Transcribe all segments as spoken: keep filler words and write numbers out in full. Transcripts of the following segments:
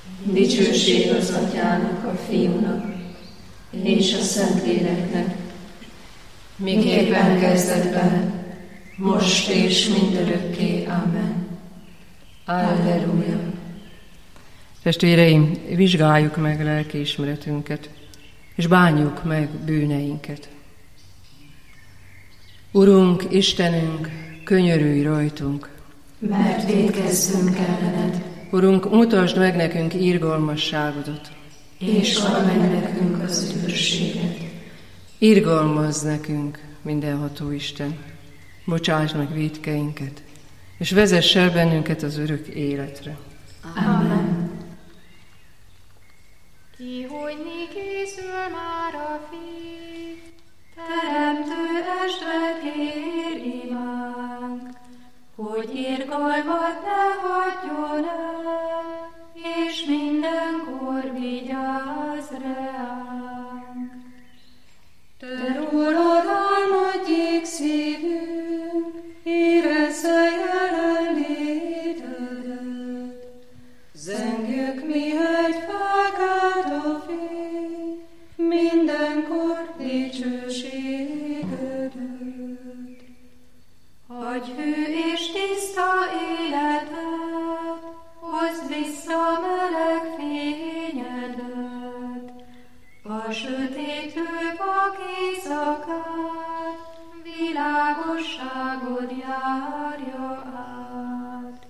Dicsőség az Atyának, a Fiúnak és a Szentléleknek, miképpen kezdetben, most és mindörökké. Amen. Alleluja. Testvéreim, vizsgáljuk meg lelkiismeretünket, és bánjuk meg bűneinket. Urunk, Istenünk, könyörülj rajtunk, mert vétkezzünk ellened. Urunk, mutasd meg nekünk irgalmasságodat, és add meg nekünk az üdvösséget. Irgalmazz nekünk, mindenható Isten, bocsáss meg vétkeinket, és vezess el bennünket az örök életre. Amen. Kihújni készül már a Fiú, Teremtő estre kér imánk, hogy irgalmat ne hagyjon el, és mindenkor vigyázz ránk. Te rólad álmodjék szívünk, érezze jelenlétedet. Zengjük mi egy felkelt a fény, mindenkor dicsőségedet. Adj hű és tiszta életet, hozd vissza meleg fényedet, a sötétő vak éjszakát, világosságod járja át.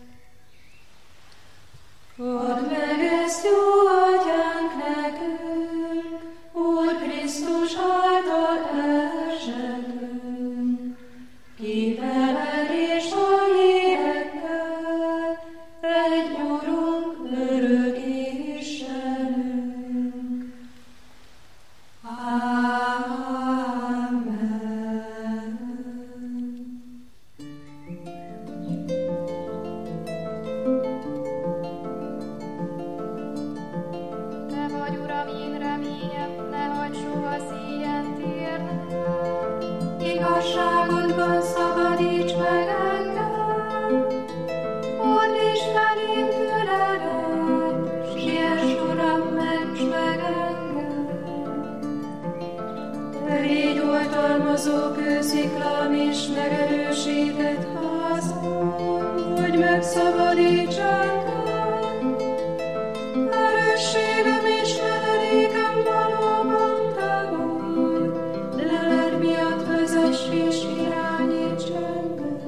Add meg ezt, jó Atyánk, nekünk, Úr Krisztus által esetünk, ki veled és a lélekkel, egy Urunk, örök Istenünk. Amen. Te vagy, Uram, én reményem, ne hagyd soha szíjen térni. Igazságodban szabadíts meg engem, fordíts felém füledet, siess, Uram, ments meg engem. Te légy oltalmazó kősziklám és megerősített házam, hogy megszabadíts engem. Erősségem és menedékem valóban te vagy, leled miatt vezess és irányíts engem.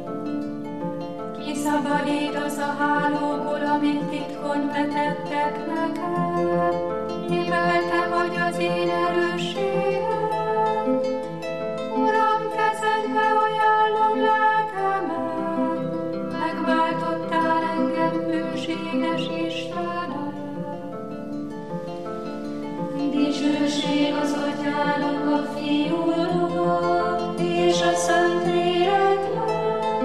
Kiszabadítasz a hálóból, amit titkon vetettek nekem, mivel te vagy az én erősségem. Uram, kezedbe ajánlom lelkemet, megváltottál engem, hűséges Istenem. Dicsőség az Atyának, a Fiúnak és a Szentléleknek,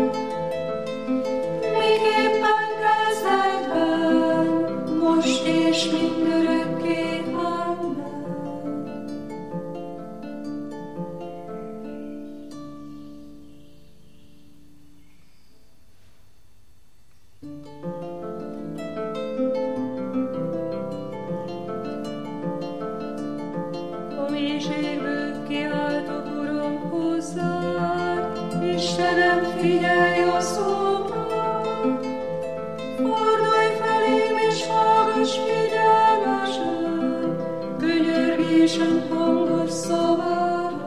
miképpen kezdetben, most és mindörökké. Amen. A mélységből kiáltok, Uram, hozzád, Istenem, figyelj a szómra. Fordulj felém és hallgass figyelmesen, könyörgésem hangos szavára.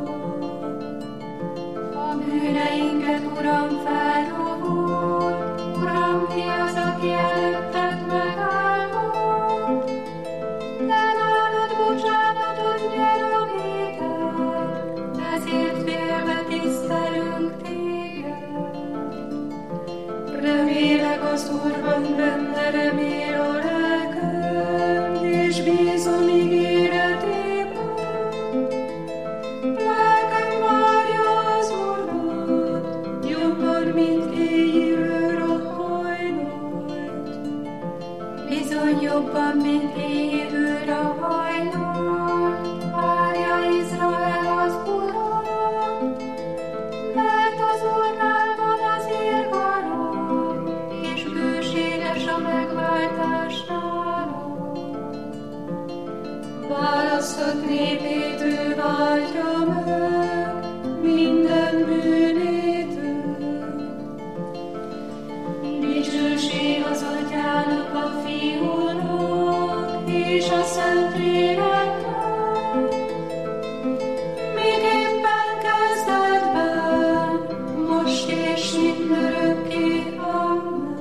A bűneinket, Uram, felrovol, Uram, ki az, aki előtted megállott? De nálad bocsánatot nyer a vétel, ezért félve tisztelünk téged. Remélek az Úrban, benne remél a lelkem, és bízom ígéretében. Lelkem várja az Urat, jobban, mint éjjel a hajnalt. Bizony jobban, mint éjjel a hajnalt, várja Izrael az Urat, mert az Úrnál van az irgalom, és bőséges a megváltás nála. választott népét ő váltja meg minden bűnétől. Dicsőség az Atyának, a Fiúnak és a Szentléleknek, miképpen kezdetben, most és mindörökké. Amen.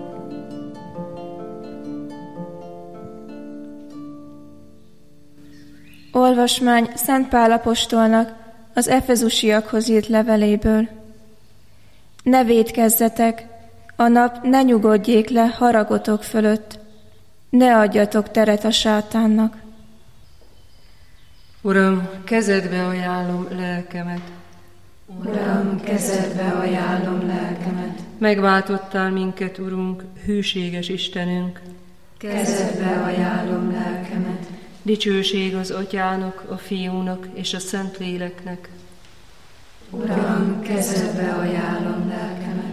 Olvasmány Szent Pál apostolnak az efezusiakhoz írt leveléből. Ne vétkezzetek, a nap ne nyugodjék le haragotok fölött, ne adjatok teret a sátánnak. Uram, kezedbe ajánlom lelkemet. Uram, kezedbe ajánlom lelkemet. Megváltottál minket, Urunk, hűséges Istenünk. Kezedbe ajánlom lelkemet. Dicsőség az Atyának, a Fiúnak és a Szentléleknek. Uram, kezedbe ajánlom lelkemet.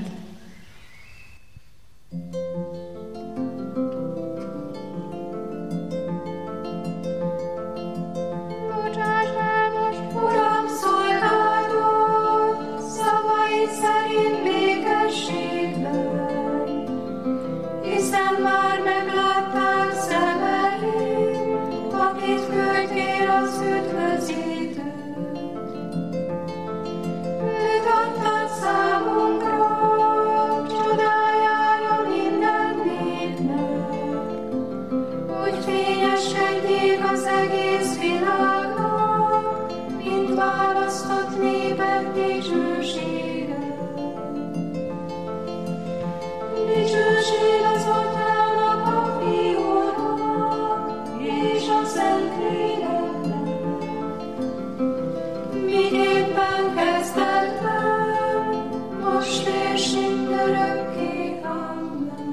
Bocsáss el most, Uram, szolgálatot szavaid szerint békességben, hiszen már meglátták szemeim, akit küldtél az üdvözítőt. Őt adtad számunkra, csodájára minden népnek, hogy fényeskedjék az egész világnak, mint választott népek dicsősége. Dicsőség az Atyának, a Fiúnak és a Szentléleknek, miképpen kezdetben, most és mindörökké. Amen.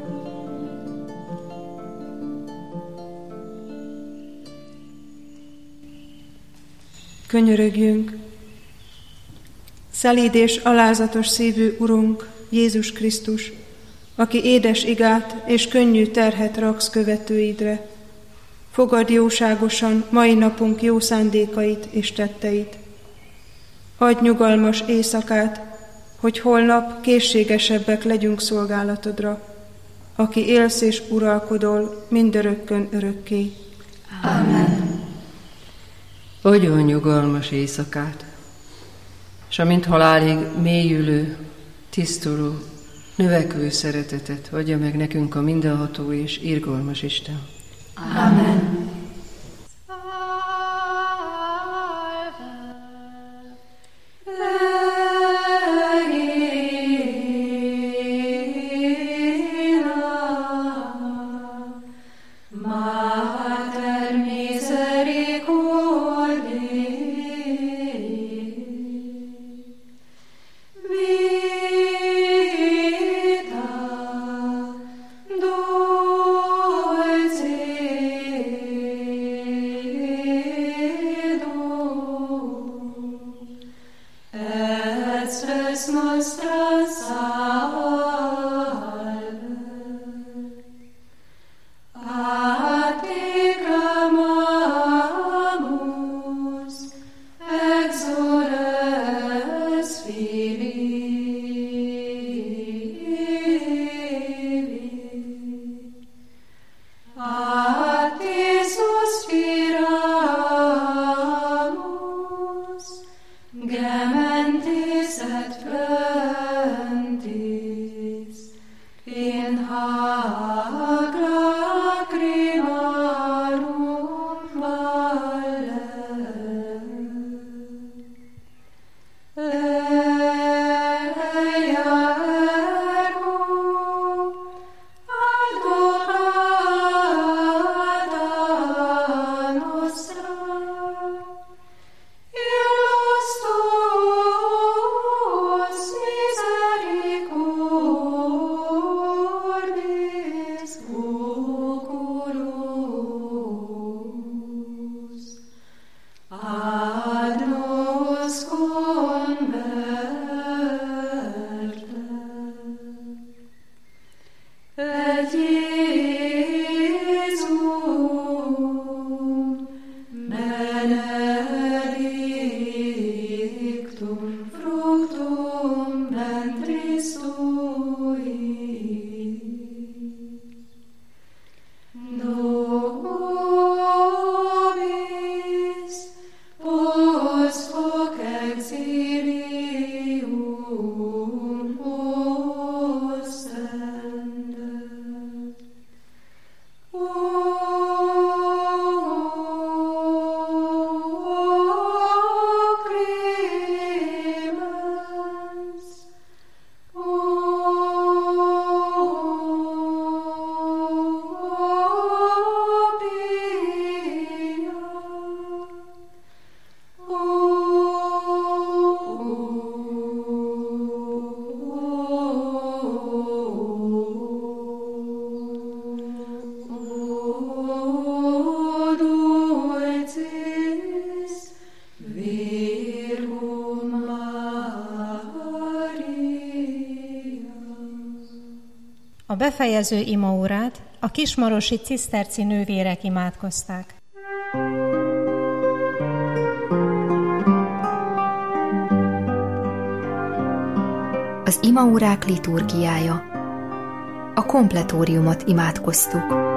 Könyörögjünk! Szelíd és alázatos szívű Urunk, Jézus Krisztus, aki édes igát és könnyű terhet raksz követőidre, fogadd jóságosan mai napunk jó szándékait és tetteit. Adj nyugalmas éjszakát, hogy holnap készségesebbek legyünk szolgálatodra, aki élsz és uralkodol mindörökkön örökké. Amen. Adjon nyugalmas éjszakát, és amint halálig mélyülő, tisztuló, növekvő szeretetet adja meg nekünk a mindenható és irgalmas Isten. Amen. Ad A befejező imaórát a kismarosi ciszterci nővérek imádkozták. Az imaórák liturgiája. A kompletóriumot imádkoztuk.